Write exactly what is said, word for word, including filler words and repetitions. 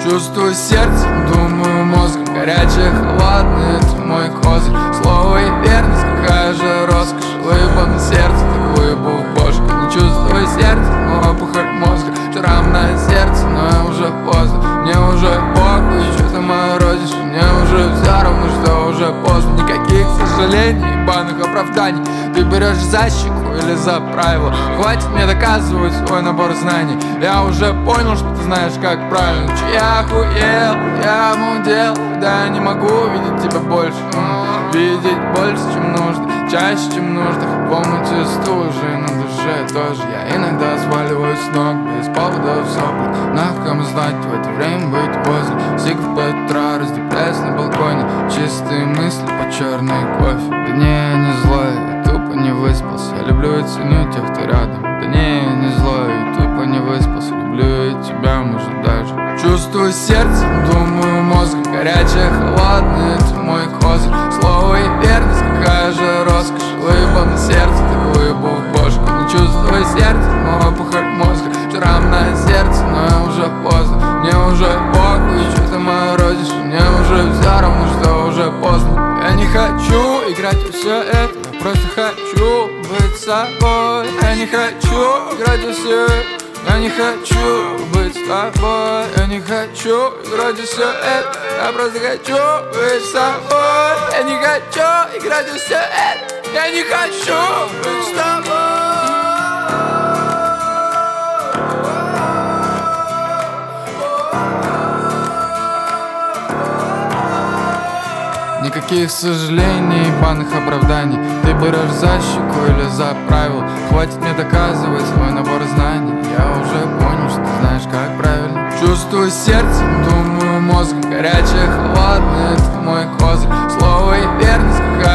Чувствую сердцем, думаю мозгом, горячее, холодное, это мой козырь. Слово и верность, какая же роскошь. Выебал на сердце, так выебал в бошку. Не чувствую сердце, но опухоль мозга. Шрам на сердце, но я уже поздно. Мне уже похуй, что ты морозишь. Мне уже все равно, что уже поздно. Никаких сожалений, ебаных оправданий. Ты берешь за щеку или за правило. Хватит мне доказывать свой набор знаний. Я уже понял, что ты знаешь, как правильно. Че я охуел, я мудел, да я не могу видеть тебя больше. Видеть больше, чем нужно, чаще, чем нужно. В омуте стужи, на душе тоже. Я иногда сваливаюсь с ног без повода в сопли. Нахуй кому знать, в это время быть возле. Сик в пять утра, раздепляюсь на балконе. Чистые мысли по черной кофе. Да не, я не злой, я тупо не выспался. Я люблю и ценю тех, кто рядом. Да не, я не злой, я тупо не выспался. Люблю и тебя, может даже. Чувствую сердцем, думаю мозгом, горячее, холодное, это мой козырь. Слово и верность, какая же роскошь. Выебал на сердце, так выебал в бошку. Не чувствую сердце, но опухоль мозга. Шрам на сердце, но я уже поздно. Мне уже похуй, что ты морозишь. Мне уже все равно, что уже поздно. Я не хочу играть во все это, я просто хочу быть собой. Я не хочу играть во все это, я не хочу быть с тобой. Я не хочу играть во все это, я просто хочу быть с собой. Я не хочу играть во все это, я не хочу быть с тобой. Никаких сожалений, ебаных оправданий. Ты берешь за щеку или за правило. Хватит мне доказывать свой набор знаний. Я уже понял, что ты знаешь, как правильно. Чувствую сердцем, думаю мозгом, горячее, холодное, это мой козырь. Слово и верность, какая